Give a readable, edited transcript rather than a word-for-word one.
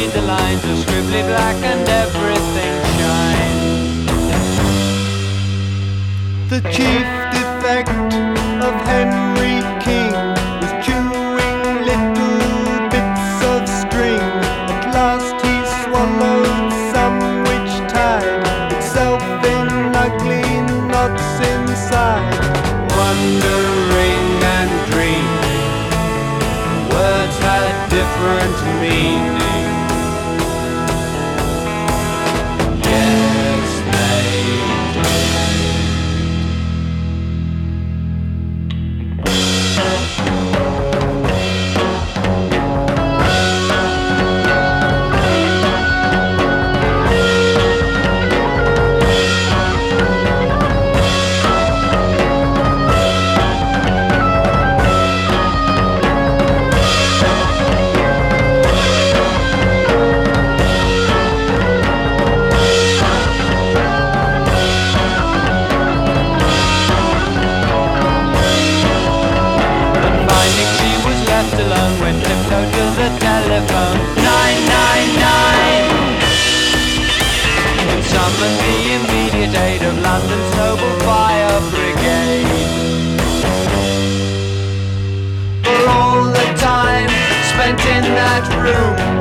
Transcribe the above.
read the lines are scribbly black and everything shines. The chief defect of Henry King was chewing little bits of string. At last he swallowed some which tied itself in ugly knots inside. Wondering and dreaming, words had different meaning. Yes, they left alone went tiptoe to the telephone. 999 and summoned the immediate aid of London's noble fire brigade. For all the time spent in that room,